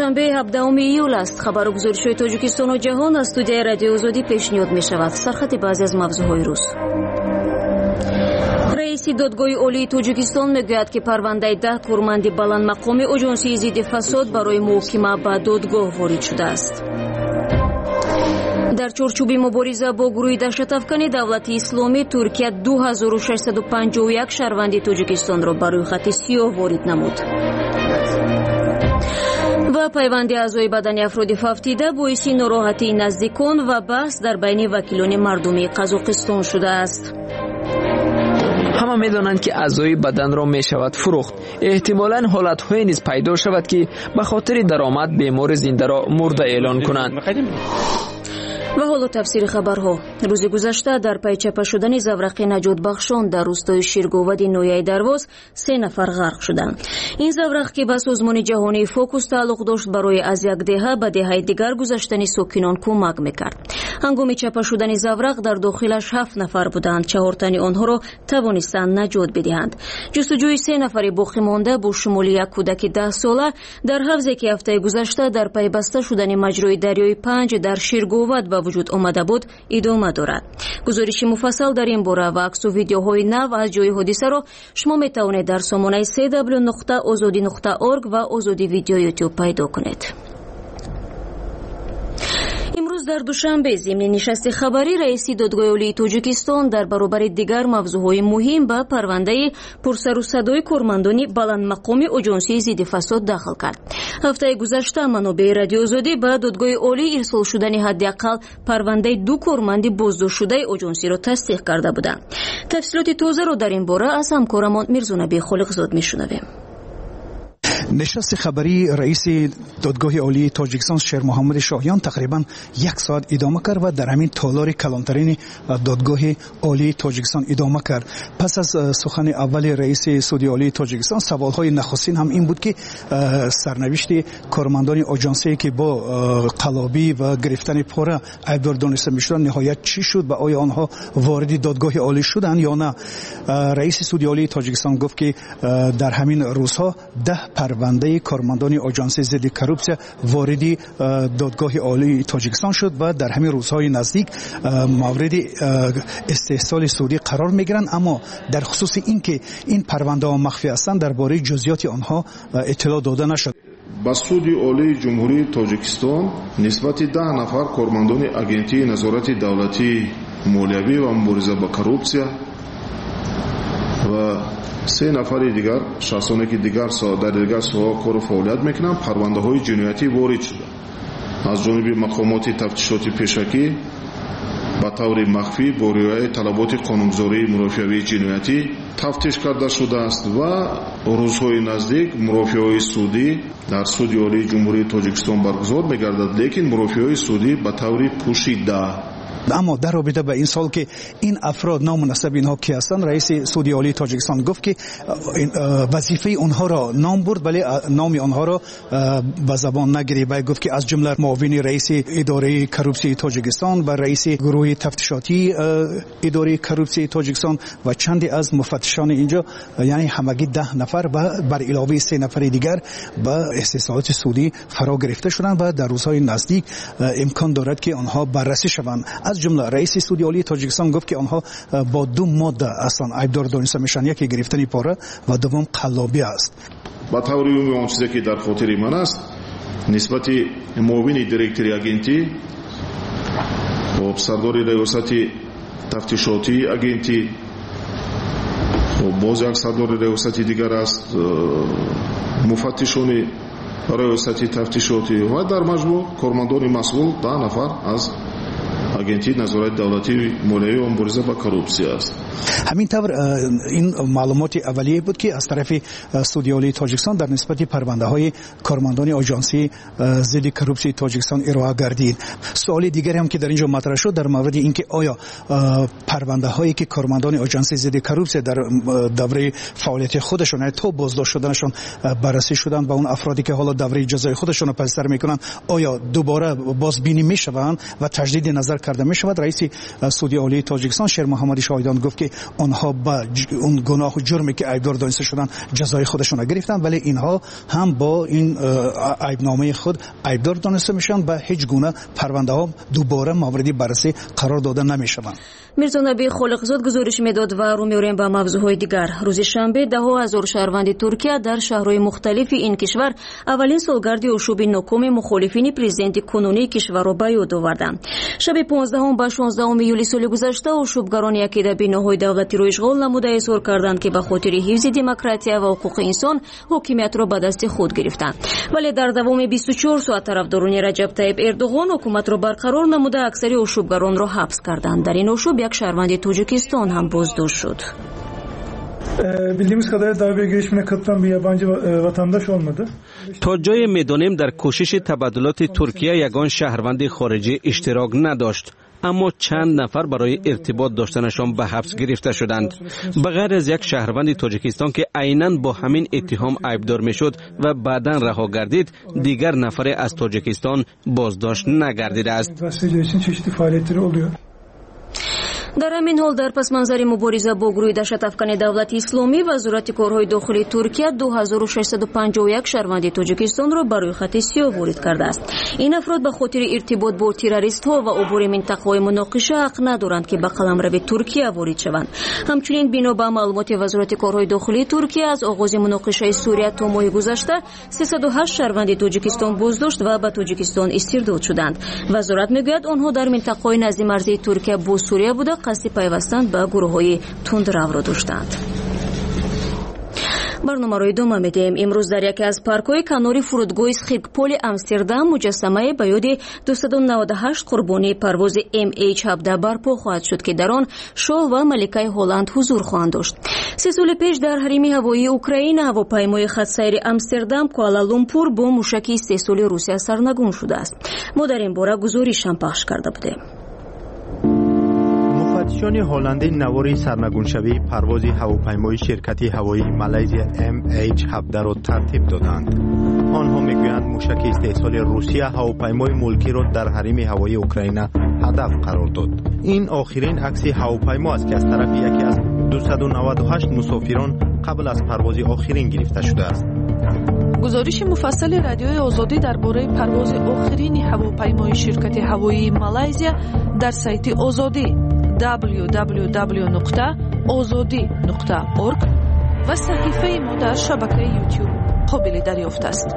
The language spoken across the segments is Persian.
دوشنبه 17 ایول است. خبرگزاری‌های تاجیکستان و جهان از استودیوی رادیو آزادی پیشنهاد می‌شود. سرخط بعضی از موضوع‌های روز. رئیس دادگاه عالی تاجیکستان میگوید که پرونده 10 کارمند بلندمقام آژانسی ضد فساد برای محاکمه به دادگاه وارد شده است. در چارچوب مبارزه با گروه دهشت‌افکن دولت اسلامی ترکیه 2651 شهروند تاجیکستان را برای خط سیاه وارد نمود. و پیوند اعضای بدنی افراد فوتیده باعث ناراحتی نزدیکان و بحث در بین وکیلان مردمی قزاقستان شده است. همه می‌دانند که اعضای بدن را می‌شود فروخت. احتمالاً حالت‌های نیز پیدا شود که به خاطر درآمد بیمار زنده را مرده اعلان کنند. و حالا تفسیر خبرها. روز گذشته در پی چپه شدن زورق نجات بخشان در روستای شیرگوود نویای درواز 3 نفر غرق شدند. این زورق که به سازمان جهانی فوکوس تعلق داشت برای از یک دهه به دهه دیگر گذشتن ساکنان کمک میکرد. هنگام چپه شدن زورق در داخلش 7 نفر بودند. 4 تن آنها را توانستند نجات بدهند. جستجوی 3 نفر باقی مانده با شمول یک کودک 10 ساله در حوضی که هفته گذشته در پی بسته شدن مجرای دریای 5 در شیرگوود وجود آمده بود ادامه دارد. گزارش مفصل در این باره و عکس و ویدیوهای نو از جای حادثه را شما می توانید در سامانه www.azadi.org و آزادی ویدیو یوتیوب پیدا کنید. امروز در دوشنبه ضمن نشست خبری رئیس دادگاه عالی تاجیکستان در برابر دیگر موضوعهای مهم به پرونده پرسر و صدای کارمندان بلندمقام آژانسی ضد فساد داخل کرد. هفته گذشته منابع رادیو آزادی به دادگاه عالی ارسال شدن حداقل پرونده 2 کارمند بازداشت شده آژانسی را تصدیق کرده بودند. تفصیلات تازه را در این باره از همکارمان میرزا خالقزاد میشنویم. نشست خبری رئیس دادگاه عالی تاجیکستان شیر محمد شاهیان تقریبا 1 ساعت ادامه کرد و در همین تالار کلانترین دادگاه عالی تاجیکستان ادامه کرد. پس از سخن اول رئیس سودی عالی تاجیکستان سوالهای نخستین هم این بود که سرنوشت کارمندان آژانسی که با قلابی و گرفتن پاره ایبدار دانسته میشدند نهایت چی شد و آیا آنها وارد دادگاه عالی شدند یا نه. رئیس سودی عالی تاجیکستان گفت که در همین روزها 10 پرونده کارمندان آژانسی ضد کروپسیا وارد دادگاه عالی تاجیکستان شد و در همین روزهای نزدیک مورد استحصال سودی قرار میگیرند، اما در خصوص اینکه این پرونده ها مخفی هستند درباره جزئیات آنها اطلاع داده نشد. با سودی عالی جمهوری تاجیکستان نسبت 10 نفر کارمندان агентии назорати давлатии молиявӣ ва мубориза ба коррупсия و 3 نفر دیگر شخصانی که دیگر در دیگر سوها کار و فعالیت میکنند پرونده‌های جنایتی وارد شده. از جانب مقامات تفتیشاتی پیشکی به طور مخفی با رعایت طلبات قانونگذاری مرافعه‌های جنایتی تفتیش کرده شده است و روزهای نزدیک مرافعه‌های سودی در سودی عالی جمهوری تاجیکستان برگزار می‌گردد، لیکن مرافعه‌های سودی به طور پوشیده. اما در رابطه به این سال که این افراد نامناسب اینها کی هستند، رئیس سودی عالی تاجیکستان گفت که وظیفه اونها را نام برد ولی نام آنها را به زبان نگرفت و گفت که از جمله معاون رئیس اداره کروپسی تاجیکستان و رئیس گروه تفتیشاتی اداره کروپسی تاجیکستان و چندی از مفتشان اینجا، یعنی همگی 10 نفر و بر علاوه 3 نفر دیگر به استحصالات سودی فرا گرفته شدند و در روزهای نزدیک امکان دارد که آنها بررسی شوند. از جمله رئیس سودی عالی تاجیکستان گفت که آنها با 2 ماده اصلا ایبدار دانسته میشن، یکی گرفتن پاره و دوم قلابی است. با طور عمومی اون چیزی که در خاطر من است نسبت معاون دیرکتوری агентии و سردار ریاست تفتیشاتی агентии و باز یک سردار ریاست دیگر است مفتشان ریاست تفتیشاتی و در مجموع کارمندان مسئول 10 نفر از агентии назорати давлатии молиявӣ ва мубориза ба коррупсия аст. همینطور این معلومات اولیه بود که از طرف سودی عالی تاجیکستان در نسبت پرونده های کارمندان آژانسی ضد کروپسی تاجیکستان ارائه گردید. سوال دیگری هم که در اینجا مطرح شد در مورد اینکه آیا پرونده هایی که کارمندان آژانسی ضد کروپسی در دوره فعالیت خودشون تا بازداشت شدنشون بررسی شدن و اون افرادی که حالا دوره جزای خودشون رو پس‌تر میکنن آیا دوباره بازبینی میشوند و تجدید نظر کرده می شود. رئیس سودی عالی تاجیکستان شیر محمد شاهیدان گفت که آنها با اون گناه و جرمی که ایبدار دانسته شدن جزای خودشون را گرفتن، ولی اینها هم با این ایبنامه خود ایبدار دانسته میشن و هیچ گونه پرونده ها دوباره مورد بررسی قرار داده نمیشوند. میرزا نبی خالقزاد گزارش میداد و رو میوریم به موضوعهای دیگر. روز شنبه دهها هزار شهروند ترکیه در شهرهای مختلف این کشور اولین سالگرد اشوب ناکام مخالفین پرزیدنت کنونی کشور را به یاد آوردند. شب 15 و 16 ایولی سال گذشته اشوبگران یکی در بناهای دولتی را اشغال نموده اظهار کردند که به خاطر حفظ دموکراسی و حقوق انسان حاکمیت را به دست خود گرفتند، ولی در دوام 24 ساعت طرفداران رجب طیب اردوغان حکومت را برقرار نموده اکثر اشوبگران را حبس کردند. در این اشوب یک شهروند تاجیکستان هم بازداشت شد. Bildiğimiz kadarıyla darbeye girişimine katılan bir yabancı vatandaş olmadı. تا جای میدانیم در کوشش تبادلات ترکیه یگان شهروند خارجی اشتراک نداشت، اما چند نفر برای ارتباط داشتنشان به حبس گرفته شدند. بغیر از یک شهروند تاجیکستان که عیناً با همین اتهام ایبدار میشد و بعداً رها گردید، دیگر نفر از تاجیکستان بازداشت نگردیده است. در همین حال در پس منظر مبارزه با گروه دهشت افکن دولت اسلامی وزارت کارهای داخلی ترکیه 2651 شهروند تاجیکستان را برای خط سیاه وارد کرده است. این افراد به خاطر ارتباط با تروریست ها و عبور منطقه مناقشه حق ندارند که به قلمرو ترکیه وارد شوند. همچنین بنا به معلومات وزارت کارهای داخلی ترکیه از آغاز مناقشه سوریه تا ماه گذشته 308 شهروند تاجیکستان بازداشت و به تاجیکستان استرداد شدند. وزارت میگوید آنها در منطقه نزد مرزی ترکیه با سوریه بوده قصد پیوستن به گروه‌های تندرو را داشتند. برنامه را ادامه میدیم. امروز در یکی از پارک‌های کنار فرودگاه سخیرکپول امستردام مجسمه به یاد 298 قربانی پرواز MH17 برپا خواهد شد که در آن شاه و ملکه هلند حضور خواهند داشت. 3 سال پیش در حریم هوایی اوکراین هواپیمای خط‌سیر امستردام کوالالامپور با موشکی 3 ساله روسیه سرنگون شده است. ما در این باره گزارش هم پخش کرده بودیم. مفتشان هلندی نواری سرنگونشوی پرواز هواپیمای شرکت هوایی مالزیا MH17 را ترتیب دادند. آنها میگویند موشک استحصال روسیه هواپیمای ملکی را در حریم هوایی اوکراین هدف قرار داد. این آخرین عکس هواپیما است که از طرف یکی از 298 مسافران قبل از پرواز آخرین گرفته شده است. گزارش مفصل رادیوی آزادی درباره پرواز آخرین هواپیمای شرکت هوایی مالزیا در سایت آزادی www.azadi.org و صحیفه ما در شبکه یوتیوب قابل دریافت است.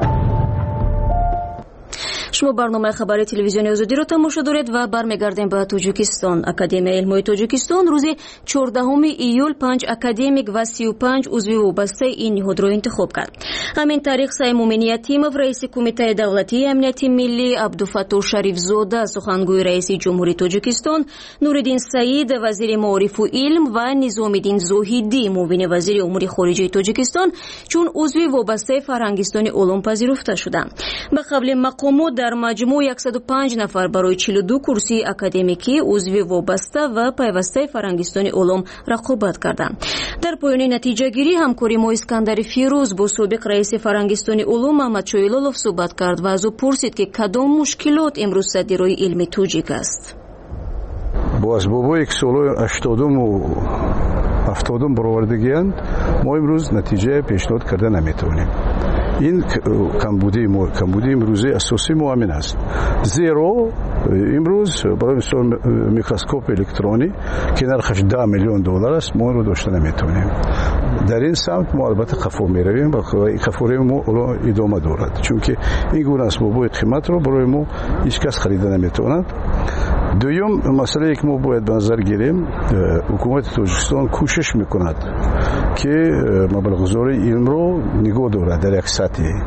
شما برنامه خبری تلویزیون آزادی را تماشا دارید و برمیگردیم به تاجیکستان. اکادمی علمی تاجیکستان روز 14 ایول 5 اکادمیک و 35 عضو وابسته این نهاد را انتخاب کرد. همین طریق سعیم مومنی یتیمов رئیس کمیته دولتی امنیت ملی، عبدالفتاح شریف زاده سخنگوی رئیس جمهوری تاجیکستان، نورالدین سعید وزیر معارف و علم و نظامالدین زاهدی معاون وزیر امور خارجه تاجیکستان چون عضو وابسته فرهنگستان علوم پذیرفته شدند. به قبل مقامات در مجموع 105 نفر برای 42 کرسی اکادمیکی عضو وابسته و پیوسته فرهنگستان علوم رقابت کردند. در پایان نتیجه گیری همکاری ما اسکندر فیروز با سابق رئیس فرهنگستان علوم محمد شایلالوف صحبت کرد و از او پرسید که کدام مشکلات امروز سر روی علم تاجیک است. با اسبابایی که سال 80 و 70 برآوردگی‌اند ما امروز نتیجه پیشنهاد کرده نمیتونیم. این کمبودی امروزی اساسی ما همین است. زیرا امروز برای مثال میکروسکوپ الکترونی که نرخش 10 میلیون دلار است ما رو داشته نمیتونیم. در این سمت ما البته قفو میرویم و قفوری ما ادامه دارد، چون که این گونه اسبابای قیمت رو برای ما هیچ کس خریده نمیتواند. دوم مسئله که ما باید به نظر گیریم، حکومت تاجیکستان کوشش میکند که مبلغ‌گذاری علم رو نگاه دارد، در یک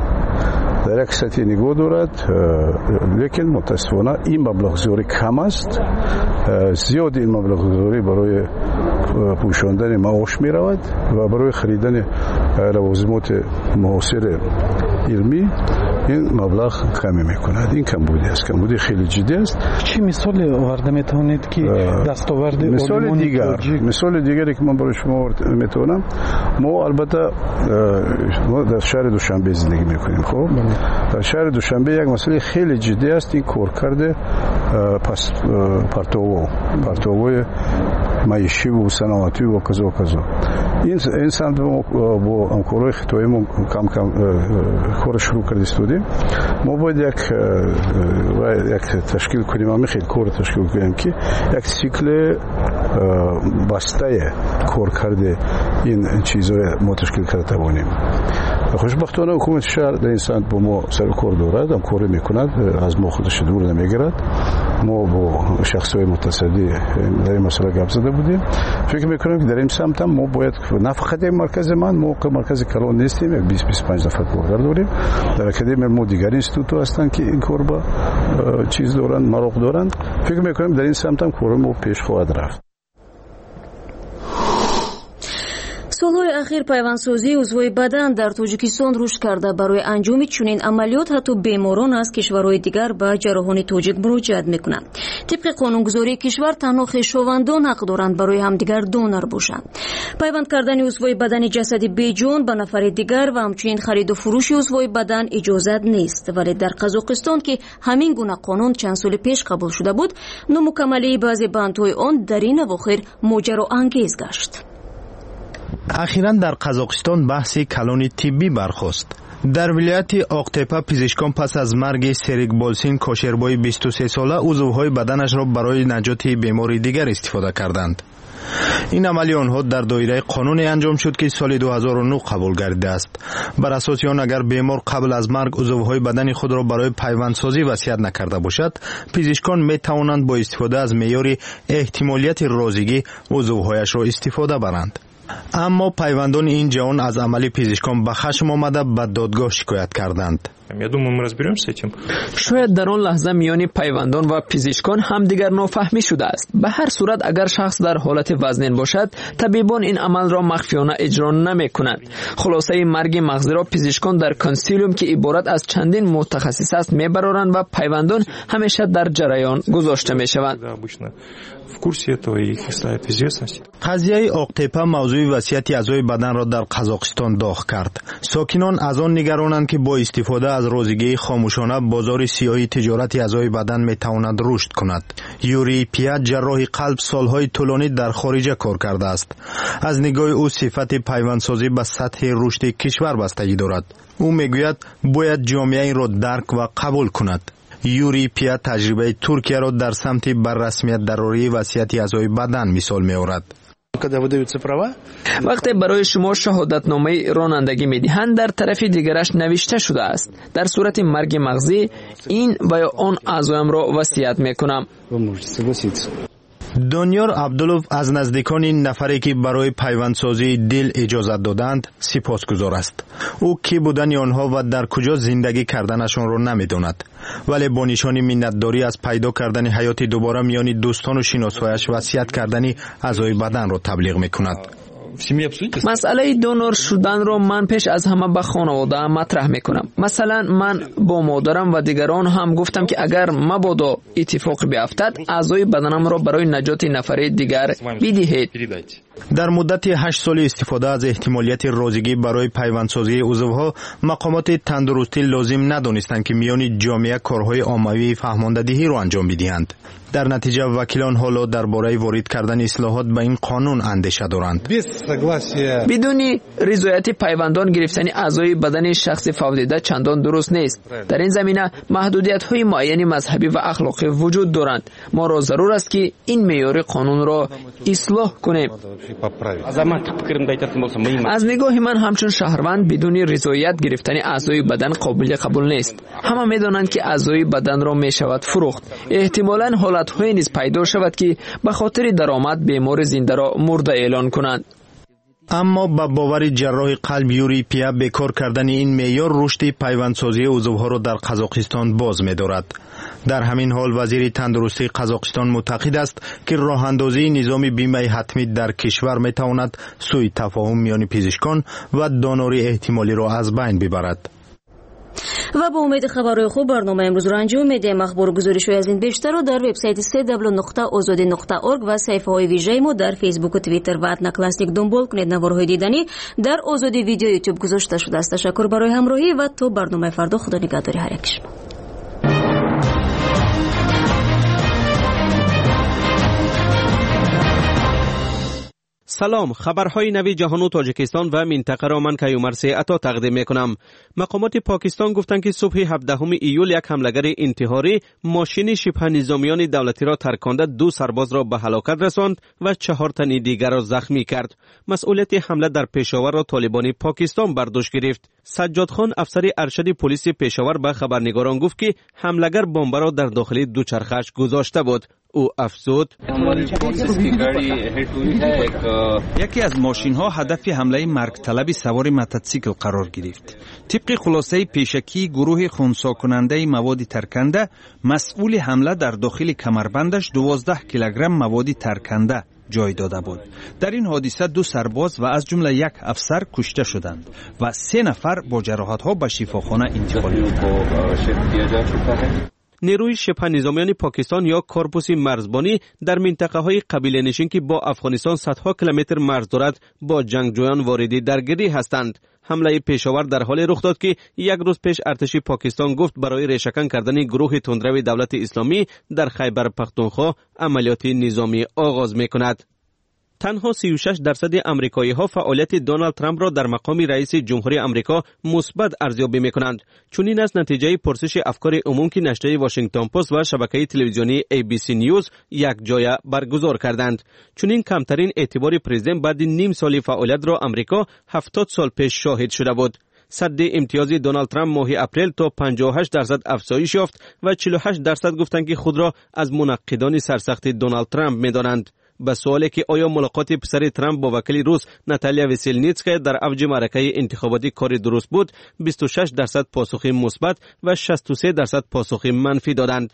سطحی نگاه دارد، لیکن متاسفانه این مبلغ‌گذاری کم است. زیاد این مبلغ‌گذاری برای پوشاندن معاش می رود و برای خریدن لوازمات معاصر علمی این مبلغ کمی میکند. این کمبودی است، کمبودی خیلی جدی است. چی مثال آورده میتونید که دستاورد مثال دیگری که من برای شما میتونم، ما البته ما در شهر دوشنبه زندگی میکنیم. خب در شهر دوشنبه یک مسئله خیلی جدی است، این کارکرد پس پرتوهای معیشی و صنعتی و کذا این سمت با همکارای خطایی کم کار شروع کردیم. ما باید یک تشکیل کنیم، همین خیلی کار تشکیل کنیم که یک سیکل بسته کار کرده این چیزهای ما تشکیل کرده توانیم. خوشبختانه حکومت شهر در این سمت با ما سر کار دارد، هم کاری میکند، از ما خودش دور نمیگیرد. ما با شخصهای متصدی در این مسئله گپ زده بودیم. فکر میکنم که در این سمت هم ما باید نه فقط این مرکز ما مرکز کلان نیستیم، 20-25 نفر کارگر داریم. در اکادمی ما دیگر اینستیتوت هستند که این کار با چیز دارند، مراق دارند. فکر میکنم در این سمت هم کار ما پیش خواهد رفت. солҳои ахир пайвандсозии узвои бадан дар тоҷикистон рушд карда. Барои анҷоми чунин амалиёт ҳатто беморон аз кишварҳои дигар ба ҷарроҳони тоҷик муроҷиат мекунанд. тибқи қонунгузории кишвар танҳо хешовандон ҳақ доранд барои ҳамдигар донор бошанд. пайванд кардани узвои бадани ҷасади беҷон ба нафари дигар ва ҳамчунин хариду фурӯши узвои бадан иҷозат нест. вале дар қазоқистон ки ҳамин гуна қонун чанд соли пеш қабул шуда буд, номукаммалии баъзе бандҳои он дар ин авохир моҷароангез гашт. اخیراً در قزاقستان بحث کلان طبی برخاست. در ولایت آقتپه پزشکان پس از مرگ سریک بالسین کاشربای 23 ساله عضوهای بدنش را برای نجات بیماری دیگر استفاده کردند. این عملی آنها در دایره قانون انجام شد که سال 2009 قبول گردیده است. بر اساس آن اگر بیمار قبل از مرگ عضوهای بدن خود را برای پیوندسازی وصیت نکرده باشد، پزشکان می توانند با استفاده از معیار احتمالیت رازیگی عضوهایش را استفاده برند. اما پیوندان این جهان از عمل پزشکان به خشم آمده به دادگاه شکایت کردند. شاید در آن لحظه میان پیوندان و پزشکان هم دیگر نافهمی شده است. به هر صورت اگر شخص در حالت وزنین باشد، طبیبان این عمل را مخفیانه اجرا نمی کنند. خلاصه مرگ مغزی را پزشکان در کنسیلیوم که عبارت از چندین متخصص است میبرارند و پیوندان همیشه در جریان گذاشته می شوند. قضیه آقتپه موضوع وصیت اعضای بدن را در قزاقستان داغ کرد. ساکنان از آن نگرانند که با استفاده از رازیگی خاموشانه بازار سیاهی تجارت اعضای بدن می تواند رشد کند. یوری پیات جراح قلب سالهای طولانی در خارج کار کرده است. از نگاه او صفت پیوندسازی به سطح رشد کشور بستگی دارد. او میگوید باید جامعه این را درک و قبول کند. یوری پیات تجربه ترکیه را در سمت بررسمیت ضروری وصیت اعضای بدن مثال می‌آورد. وقتی برای شما شهادتنامه رانندگی میدهند، در طرف دیگرش نوشته شده است در صورت مرگ مغزی این و یا آن اعضایم را وصیت میکنم. دانیار عبدالوف از نزدیکان این نفری که برای پیوندسازی دل اجازت دادند سپاسگزار است. او کی بودن آنها و در کجا زندگی کردنشان را نمیداند، ولی با نشان منتداری از پیدا کردن حیات دوباره میان دوستان و شناسایش وصیت کردن اعضای بدن را تبلیغ میکند. مسئله دونور شدن را من پیش از همه به خانواده مطرح میکنم. مثلا من با مادرم و دیگران هم گفتم که اگر مبادا اتفاق بیفتد اعضای بدنم را برای نجات نفر دیگر بدهید. در مدت 8 سال استفاده از احتمالیت رازیگی برای پیوندسازی عضوها، مقامات تندرستی لازم ندانستند که میان جامعه کارهای عاموی فهماندهی را انجام بدهند. در نتیجه وکیلان حالا درباره وارد کردن اصلاحات به این قانون اندیشه دارند. بدون رضایت پیوندان گرفتن اعضای بدن شخص فوتیده چندان درست نیست. در این زمینه محدودیت‌های معینی مذهبی و اخلاقی وجود دارند. ما را ضرور است که این معیار قانون را اصلاح کنیم. از نگاه من همچون شهروند بدون رضایت گرفتن اعضای بدن قابل قبول نیست. همه می‌دانند که اعضای بدن را می‌شود فروخت. احتمالاً حالت‌های نیز پیدا شود که به خاطر درآمد بیمار زنده را مرده اعلان کنند. اما با باور جراح قلب یوری پیا بکار کردن این معیار رشد پیوندسازی عضوها را در قزاقستان باز می‌دارد. در همین حال وزیر تندرستی قزاقستان معتقد است که راه اندازی نظام بیمه حتمی در کشور می‌تواند سوء تفاهم میان پزشکان و دانوری احتمالی را از بین ببرد. و با امید خبرهای خوب برنامه امروز را انجام میدیم. اخبار و گزارش‌های از این بیشتر رو در وبسایت www.azadi.org و صفحه‌های ویژه ما در فیسبوک و توییتر و اتناکلاسنیک دنبال کنید. نوارهای دیدنی در آزادی ویدیو یوتیوب گذاشته شده است. تشکر برای همراهی و تا برنامه فردا. خدا نگهداری هر یک شما. سلام، خبرهای نوی جهان و تاجیکستان و منطقه را من کیومرث عطا تقدیم میکنم. مقامات پاکستان گفتند که صبح 17 ایول یک حملهگر انتحاری ماشین شبه نظامیان دولتی را ترکانده 2 سرباز را به هلاکت رساند و 4 تن دیگر را زخمی کرد. مسئولیت حمله در پشاور را طالبان پاکستان بر دوش گرفت. سجاد خان افسر ارشد پلیس پشاور به خبرنگاران گفت که حملهگر بمب را در داخل دوچرخه‌اش گذاشته بود. او افزود: یکی از ماشین ها هدف حمله مرگ طلب سوار موتورسیکل قرار گرفت. طبق خلاصه پیشکی گروه خنثی کننده مواد ترکنده مسئول حمله در داخل کمربندش 12 کیلوگرم مواد ترکنده جای داده بود. در این حادثه 2 سرباز و از جمله 1 افسر کشته شدند و 3 نفر با جراحت ها به شفاخانه انتقال یافتند. نیروی شبه نظامیان پاکستان یا کارپوس مرزبانی در منطقه های قبیله نشین که با افغانستان صدها کیلومتر مرز دارد با جنگجویان واردی درگیری هستند. حمله پشاور در حال رخ داد که 1 روز پیش ارتش پاکستان گفت برای ریشه‌کن کردن گروه تندرو دولت اسلامی در خیبر پختونخوا عملیات نظامی آغاز می‌کند. تنها 36% امریکایی‌ها فعالیت دونالد ترامپ را در مقام رئیس جمهوری آمریکا مثبت ارزیابی می‌کنند. چنین از نتیجه پرسش افکار عمومی که نشریه واشنگتن پست و شبکه تلویزیونی ABC نیوز یک جایه برگزار کردند. چنین کمترین اعتبار پرزیدنت بعد نیم سال فعالیت را آمریکا 70 سال پیش شاهد شده بود. صد امتیاز دونالد ترامپ ماه اپریل تا 58% افزایش یافت و 48% گفتند که خود را از منقدان سرسخت دونالد ترامپ می‌دانند. به سوالی که آیا ملاقات پسر ترامپ با وکیل روس ناتالیا وسیلنیتسکا در اوج معرکه انتخاباتی کار درست بود، 26% پاسخ مثبت و 63% پاسخ منفی دادند.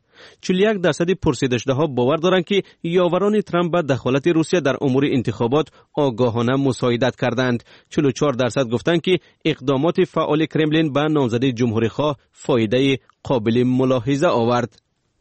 41% پرسیده شده ها باور دارند که یاوران ترامپ به دخالت روسیه در امور انتخابات آگاهانه مساعدت کردند. 44% گفتند که اقدامات فعال کرملین به نامزد جمهوری‌خواه فایده قابل ملاحظه آورد.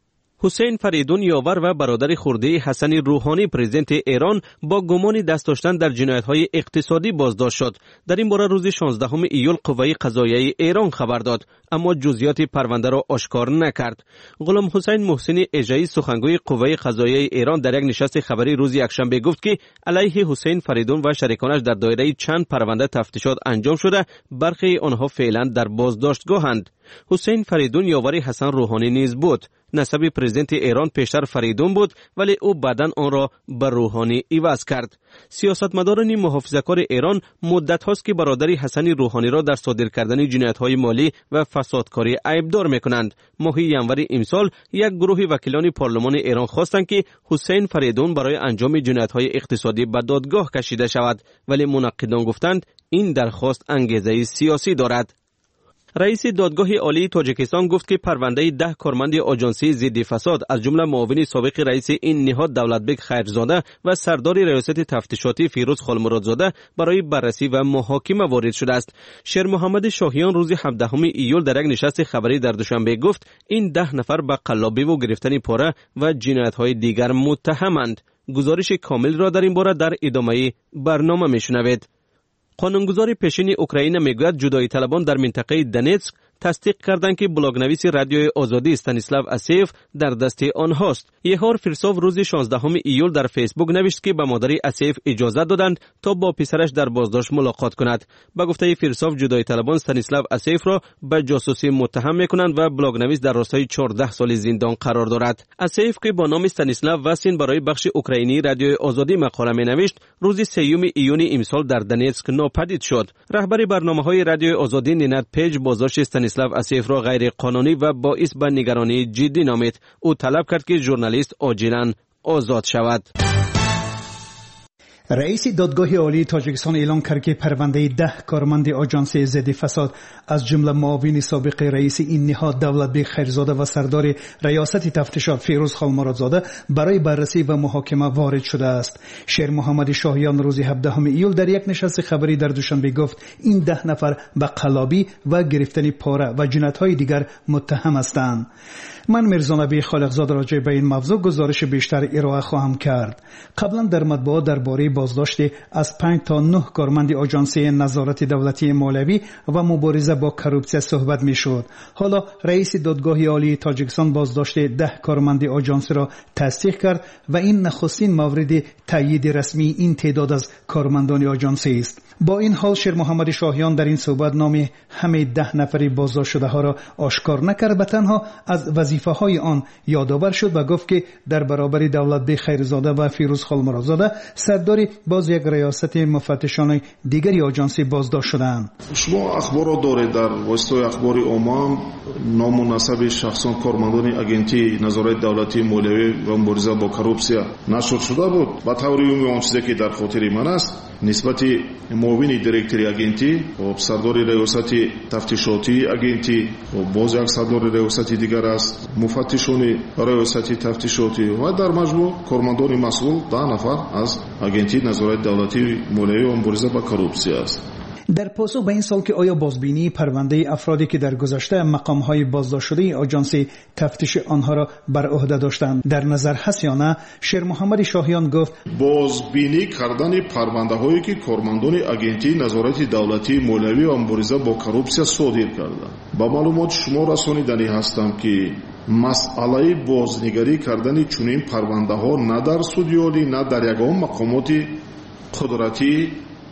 حسین فریدون یاور و برادر خرده حسن روحانی پرزیدنت ایران با گمان دست داشتن در جنایت‌های اقتصادی بازداشت شد. در این باره روز 16 ایول قوه قضاییه ایران خبر داد، اما جزئیات پرونده را آشکار نکرد. غلام حسین محسن اجایی سخنگوی قوه قضاییه ایران در یک نشست خبری روز یکشنبه گفت که علیه حسین فریدون و شریکانش در دایره چند پرونده تفتیشات انجام شده، برخی آنها فعلا در بازداشتگاهند. حسین فریدون یاور حسن روحانی نیز بود. نسب پرزیدنت ایران پیشتر فریدون بود ولی او بعداً آن را به روحانی عوض کرد. سیاستمداران محافظه‌کار ایران مدت هاست که برادر حسن روحانی را در صادر کردن جنایت‌های مالی و فسادکاری عیبدار می‌کنند. ماه ژانویه امسال یک گروه وکیلان پارلمان ایران خواستند که حسین فریدون برای انجام جنایت‌های اقتصادی به دادگاه کشیده شود، ولی منقدان گفتند این درخواست انگیزه سیاسی دارد. رئیس دادگاه عالی تاجیکستان گفت که پرونده 10 کارمند آژانسی ضد فساد از جمله معاون سابق رئیس این نهاد دولتبک خیرزاده و سردار ریاست تفتیشاتی فیروز خالمرادزاده برای بررسی و محاکمه وارد شده است. شیر محمد شاهیان روز 17 ایول در یک نشست خبری در دوشنبه گفت این 10 نفر به قلابی و گرفتن پاره و جنایت‌های دیگر متهمند. گزارش کامل را در این باره در ادامه برنامه میشنوید. قانونگذار پیشین اوکراین میگوید جدایی طلبان در منطقه دنیتسک تصدیق کردند که بلاگنویس رادیوی آزادی استانیسلاو اسیف در دست آنهاست. یهار فیرسوف روز 16 ایول در فیسبوک نوشت که به مادر اسیف اجازه دادند تا با پسرش در بازداشت ملاقات کند. به گفته فیرسوف جدایی طلبان استانیسلاو اسیف را به جاسوسی متهم میکنند و بلاگنویس در راستای 14 سال زندان قرار دارد. اسیف که با نام استانیسلاو واسین برای بخش اوکراینی رادیوی آزادی مقاله مینوشت، روز 3 ایونی امسال در دنیتسک ناپدید شد. رهبر برنامه‌های رادیوی آزادی نینت پیج بازداشت استانیسلاو اسیف را غیر قانونی و باعث به نگرانی جدی نامید. او طلب کرد که ژورنالیست عاجلاً آزاد شود. رئیس دادگاه عالی تاجیکستان اعلام کرد که پرونده 10 کارمند آژانس ضد فساد از جمله معاون سابق رئیس این نهاد دولتبک خیرزاده و سردار ریاست تفتیشات فیروز خالمرادزاده برای بررسی و محاکمه وارد شده است. شیر محمد شاهیان روز 17 ایول در یک نشست خبری در دوشنبه گفت این 10 نفر به قلابی و گرفتن پاره و جنایت‌های دیگر متهم هستند. من میرزانبی خالقزاد راجع به این موضوع گزارش بیشتر ارائه خواهم کرد. قبلا در مطبوعات درباره بازداشت از 5 تا 9 کارمند آژانسی نظارت دولتی مولوی و مبارزه با کروپسیا صحبت میشد. حالا رئیس دادگاه عالی تاجیکستان بازداشت 10 کارمند آژانسی را تصدیق کرد و این نخستین مورد تایید رسمی این تعداد از کارمندان آژانسی است. با این حال شیر محمد شاهیان در این صحبت نام همه 10 نفری بازداشت شده ها را آشکار نکرد و تنها از وظیفه های آن یادآور شد و گفت که در برابر دولتبی خیرزاده و فیروز خالمرادزاده سردار باز یک ریاست مفتشان دیگری آژانسی بازداشت شدند. شما اخبار دارید در واسطه اخبار عموم نام و نسب شخصان کارمندان اگنتی نظارت دولتی مولوی و مبارزه با کروپسیا نشر شده بود. با طور عمومی آن چیزی که در خاطر من است نسبت معاون دیرکتوری اگنتی و سردار ریاست تفتیشاتی اگنتی و باز یک سردار ریاست دیگر است مفتشان ریاست تفتیشاتی و در مجموع کارمندان مسئول 10 نفر از اگنتی نظارت دولتی مولوی و مبارزه با کروپسیا است. در پاسخ به این سوال که آیا بازبینی پرونده افرادی که در گذشته مقام‌های بازداشت شده آژانسی تفتیش آنها را بر عهده داشتند در نظر هست یا نه، شیر محمد شاهیان گفت بازبینی کردن پرونده‌هایی که کارمندان اگنتی نظارت دولتی مولوی و مبارزه با کروپسیا صادر کردند. با معلومات شما رسانیدنی هستم که مسئله بازنگری کردن چنین پرونده‌ها نه در سود عالی نه در یگان مقامات قدرتی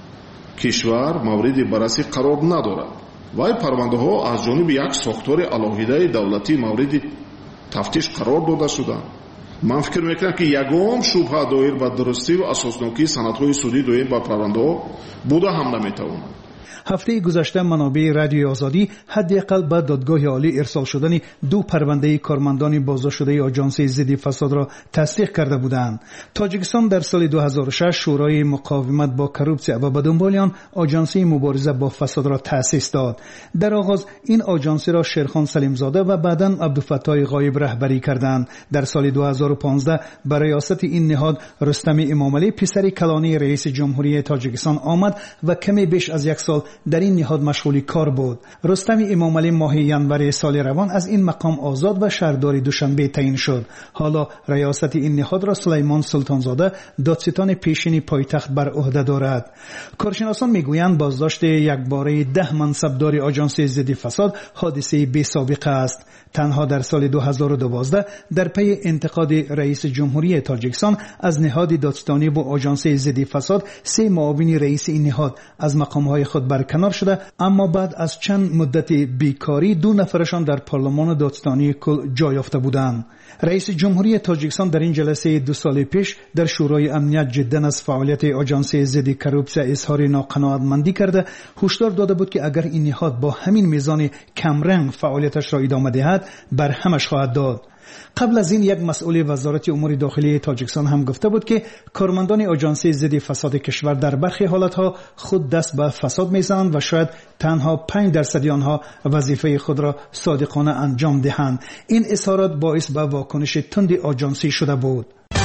کشور مورد بررسی قرار ندارد و این پرونده ها از جانب یک ساختار علاهیده دولتی مورد تفتیش قرار داده شدند. من فکر میکنم که یگان شبهه دایر به درستی و اساسناکی سندهای سودی دایر به پرونده ها بوده هم نمیتواند. هفته گذشته منابع رادیوی آزادی حداقل به دادگاه عالی ارسال شدن 2 پرونده کارمندان بازداشت شده آژانس ضد فساد را تصدیق کرده بودند. تاجیکستان در سال 2006 شورای مقاومت با کروپسیا و به دنبال آن آژانس مبارزه با فساد را تأسیس داد. در آغاز این آژانس را شیرخان سلیمزاده و بعداً عبدالفتاح غایب رهبری کردند. در سال 2015 به ریاست این نهاد رستم امامعلی پسر کلانی رئیس جمهوری تاجیکستان آمد و کمی بیش از 1 سال در این نهاد مشغول کار بود. رستم امامعلی ماه ژانویه سال روان از این مقام آزاد و شهردار دوشنبه تعیین شد. حالا ریاست این نهاد را سلیمان سلطانزاده دادستان پیشین پایتخت بر عهده دارد. کارشناسان میگویند بازداشت یکباره 10 منصبدار آژانس ضد فساد حادثه بی سابقه است. تنها در سال 2012 در پی انتقاد رئیس جمهوری تاجیکستان از نهاد دادستانی با آژانس ضد فساد 3 معاون رئیس این نهاد از مقام‌های خود برکنار شده، اما بعد از چند مدت بیکاری 2 نفرشان در پارلمان دادستانی کل جای یافته بودند. رئیس جمهوری تاجیکستان در این جلسه 2 سال پیش در شورای امنیت جدا از فعالیت آژانس ضد کروپسیا اظهار ناقناعتمندی کرده هشدار داده بود که اگر این نهاد با همین میزان کمرنگ فعالیتش را ادامه دهد بر همش خواهد داد. قبل از این یک مسئول وزارت امور داخلی تاجیکستان هم گفته بود که کارمندان آژانس ضد فساد کشور در برخی حالتها خود دست به فساد میزنند و شاید تنها 5% آنها وظیفه خود را صادقانه انجام دهند. این اظهارات باعث به واکنش تند آژانسی شده بود.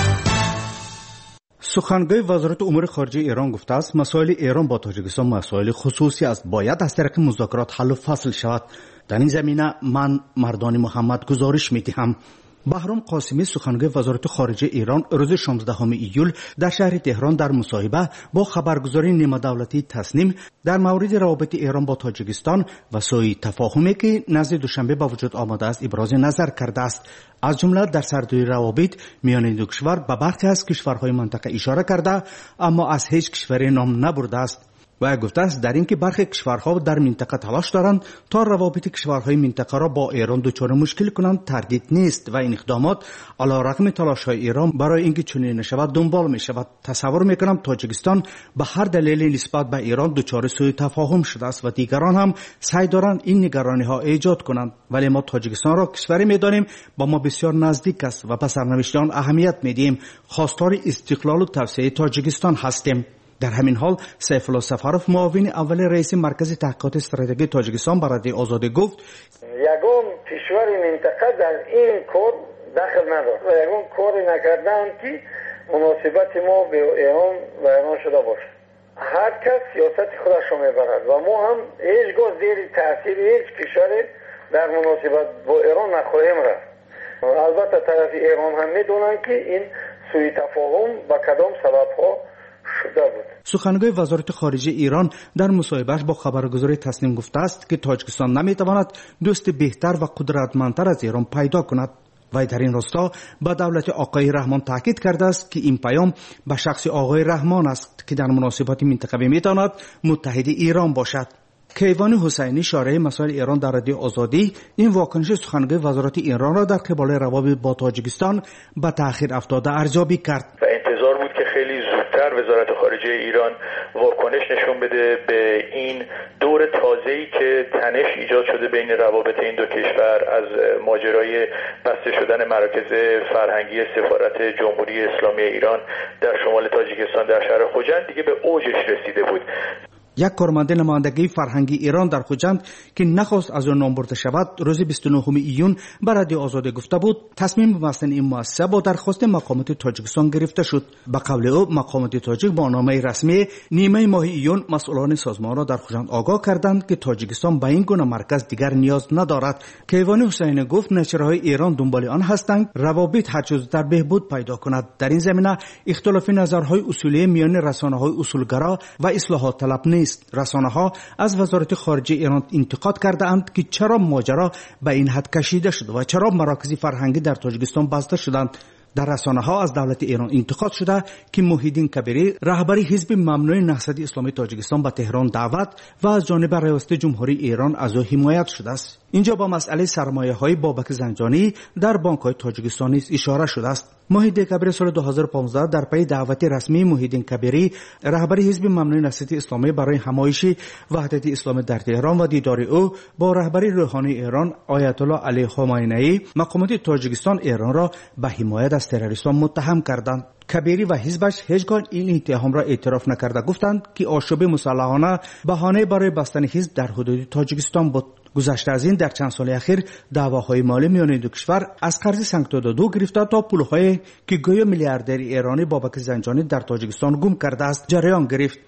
سخنگوی وزارت امور خارجه ایران گفته است مسائل ایران با تاجیکستان مسائل خصوصی است، باید از طریق مذاکرات حل و فصل شود. در این زمینه من مردان محمد گزارش می‌دهم. بهرام قاسمی سخنگوی وزارت خارجه ایران روز 16 ایول در شهر تهران در مصاحبه با خبرگزاری نیمه دولتی تصنیم در مورد روابط ایران با تاجیکستان و سوء تفاهمی که نزد دوشنبه به وجود آمده است ابراز نظر کرده است. از جمله در سردوی روابط میان دو کشور به برخی از کشورهای منطقه اشاره کرده اما از هیچ کشوری نام نبرده است. و گفته است در اینکه برخی کشورها در منطقه تلاش دارند تا روابط کشورهای منطقه را با ایران دچار مشکل کنند تردید نیست و این اقدامات علیرغم تلاش‌های ایران برای اینکه چنین نشود دنبال می شود. تصور میکنم تاجیکستان به هر دلیلی نسبت به ایران دچار سوء تفاهم شده است و دیگران هم سعی دارند این نگرانی ها ایجاد کنند، ولی ما تاجیکستان را کشوری میدانیم با ما بسیار نزدیک است و به سرنوشت آن اهمیت میدیم. خواستار استقلال و توسعه تاجیکستان هستیم. در همین حال سیف الله سفاروف معاون اول رئیس مرکز تحقیقات استراتژی تاجیکستان به رادیو آزادی گفت یگان کشور منطقه در این کار دخل ندارد و یگان کاری نکردند که مناسبت ما به ایران و ایران شده باشد. هر کس سیاست خودش را میبرد و ما هم هیچگاه زیر تاثیر هیچ کشوری در مناسبت با ایران نخواهیم رفت. البته طرف ایران هم میدونن که این سوء تفاهم با کدام سبب‌ها شده بود. سخنگوی وزارت خارجه ایران در مصاحبه‌اش با خبرگزاری تسنیم گفته است که تاجیکستان نمیتواند دوست بهتر و قدرتمندتر از ایران پیدا کند. وی در این راستا به دولت آقای رحمان تاکید کرده است که این پیام به شخص آقای رحمان است که در مناسبات منطقوی میتواند متحد ایران باشد. کیوان حسینی شارح مسائل ایران در رادیو آزادی این واکنش سخنگوی وزارت ایران را در قبال روابط با تاجیکستان به تأخیر افتاده ارزیابی کرد. و انتظار بود که خیلی زودتر وزارت خارجه ایران واکنش نشون بده به این دور تازه‌ای که تنش ایجاد شده بین روابط این دو کشور از ماجرای بسته شدن مراکز فرهنگی سفارت جمهوری اسلامی ایران در شمال تاجیکستان در شهر خوجند دیگه به اوجش رسیده بود. یک کارمند نمایندگی فرهنگی ایران در خوجند که نخواست از آن نام برده شود روز 29 ایون به رادیو آزادی گفته بود تصمیم بستن این مؤسسه با درخواست مقامات تاجیکستان گرفته شد. به قول او مقامات تاجیک با نامه رسمی نیمه ماه ایون مسئولان سازمان را در خوجند آگاه کردند که تاجیکستان به این گونه مرکز دیگر نیاز ندارد. کیوان حسینی گفت نشریه‌های ایران دنبال آن هستند روابط هر چه زودتر بهبود پیدا کند. در این زمینه اختلاف نظرهای اصولی میان رسانه‌های اصولگرا و اصلاحات طلب نیست. رسانه‌ها از وزارت خارجه ایران انتقاد کرده اند که چرا ماجرا به این حد کشیده شد و چرا مراکز فرهنگی در تاجیکستان بسته شدند. در رسانه‌ها از دولت ایران انتقاد شده که محیدین کبیری رهبری حزب ممنوع نهضت اسلامی تاجیکستان به تهران دعوت و از جانب ریاست جمهوری ایران از او حمایت شده است. اینجا با مسئله سرمایه‌های بابک زنجانی در بانک‌های تاجیکستان نیز اشاره شده است. محیدین کبیری سال 2015 در پی دعوت رسمی محیدین کبیری رهبری حزب ممنوع نهضت اسلامی برای همایش وحدت اسلامی در تهران و دیدار او با رهبری روحانی ایران آیت الله علی خامنه‌ای مقامات تاجیکستان ایران را به حمایت از تروریستان متهم کردند. کبیری و حزبش هیچگاه این اتهام را اعتراف نکرده گفتند که آشوب مسلحانه بهانه برای بستن حزب در حدود تاجیکستان بود. گذشته از این در چند سال اخیر دعواهای مالی میان دو کشور از قرض سنگ‌دادا دو گرفته تا پول‌های که گویا میلیاردر ایرانی بابک زنجانی در تاجیکستان گم کرده است جریان گرفت.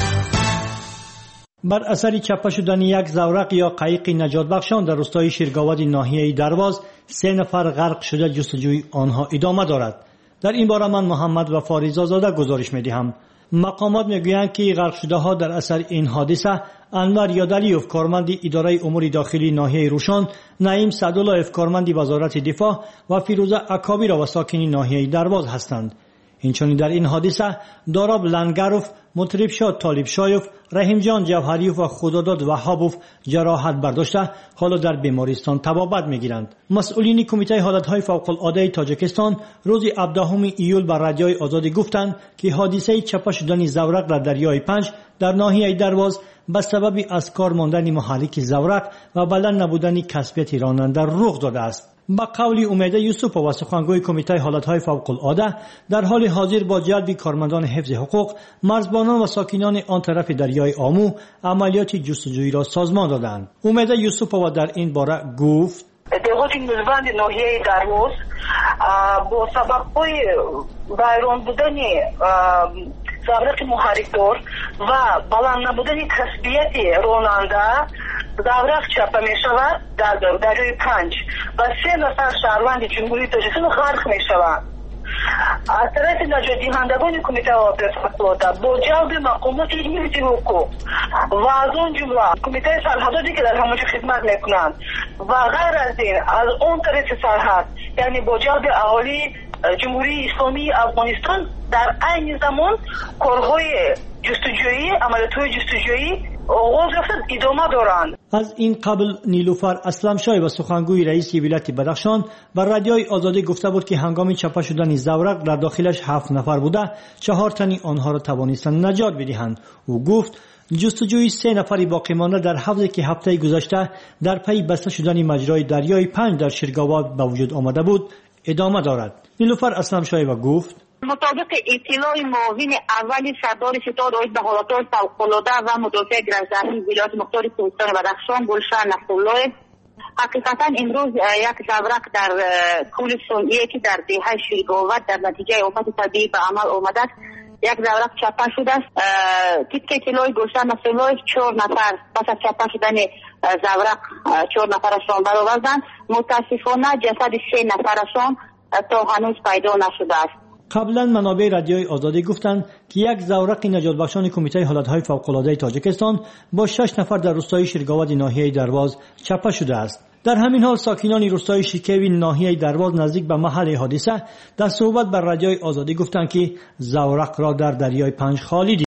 بر اثر چپه شدن یک زورق یا قایق نجات بخشان در روستای شیرگاود ناحیه درواز 3 نفر غرق شده جستجوی آنها ادامه دارد. در این باره من محمد و فاریزاده گزارش می‌دهم. مقامات میگویند که غرق شده ها در اثر این حادثه انور یادعلیوف کارمند اداره امور داخلی ناحیه روشان، نعیم سعدالله کارمند وزارت دفاع و فیروزه اکابی و ساکن ناحیه درواز هستند. اینچنین در این حادثه داراب لنگروف، مطرب شاد طالب شایف، رحیم جان جوهریوف و خداداد وهابوف جراحت برداشته حالا در بیمارستان طبابت میگیرند. مسئولین کمیته حالتهای فوق العاده تاجیکستان روز 17 ایول بر رادیوی آزادی گفتند که حادثه چپه شدن زورق در دریای پنج در ناحیه درواز به سبب از کار ماندن محرک زورق و بلند نبودن کسبیت راننده رخ داده است. با قول امید یوسف و سخنگوی کمیته حالتهای فوق العاده در حال حاضر با جلب کارمندان حفظ حقوق مرزبانان و ساکنان آن طرف دریای آمو عملیات جستجویی را سازمان دادند. امید یوسف و در این باره گفت دهات نیرومند ناحیه درواز با سبب‌های ویران بودن زورق محرکدار و بلند نبودن کسبیت راننده زورق چپه می شود در دریای پنج و 3 نفر شهروند جمهوری تاجیکستان غرق می شوند. از طرف نجات دهندگان کمیته فوق با جلب مقامات حفظ حقوق و از آن جمله کمیته سرحداتی که در همونجا خدمت میکنند و غیر از این از اون طرف سرحد یعنی با جلب اهالی جمهوری اسلامی افغانستان در عین زمان کارهای جستجویی عملیات‌های جستجویی آغاز یافته ادامه دارند. از این قبل نیلوفر اسلمشاه و سخنگوی رئیس ولایت بدخشان بر رادیوی آزادی گفته بود که هنگام چپه شدن زورق در داخلش 7 نفر بوده 4 تن آنها را توانستند نجات بدهند. او گفت جستجوی 3 نفر باقی مانده در حوضی که هفته گذشته در پی بسته شدن مجرای دریای پنج در شیرگاواد به وجود آمده بود ادامه دارد. نیلوفر اسلمشاه و گفت مطابق اطلاع معاون اول سردار ستاد آید به حالتهای فوق‌العاده و مدافع گرزدهی ولایت مختار کوهستان بدخشان گلشن نصرالله حقیقتا امروز یک زورق در کول صنعی که در دهه شیرگاوت در نتیجه آفت طبیعی به عمل آمده است یک زورق چپه شده است. طبق اطلاع گلشن نصرالله 4 نفر پس از چپه شدن زورق 4 نفرشان برآوردند متاسفانه جسد 3 نفرشان تا هنوز پیدا نشده است. قبلا منابع رادیوی آزادی گفتند که یک زورق نجات بخشان کمیته حالتهای فوق‌العاده تاجیکستان با 6 نفر در روستای شیرگاود ناحیه درواز چپه شده است. در همین حال ساکنان روستای شیکوی ناحیه درواز نزدیک به محل حادثه در صحبت با رادیوی آزادی گفتند که زورق را در دریای پنج خالی